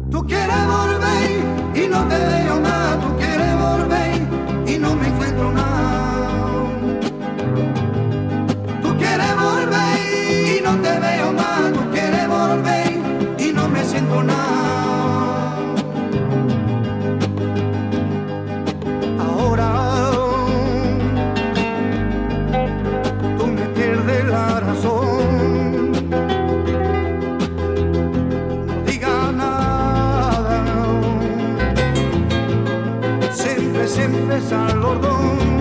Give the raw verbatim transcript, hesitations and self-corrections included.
Tú quieres volver y no te veo más, tú quieres volver y no me encuentro nada. Tú quieres volver y no te veo más, tú quieres volver y no me siento nada. Ahora tú me pierdes la razón. No digas nada, siempre, siempre es al bordón.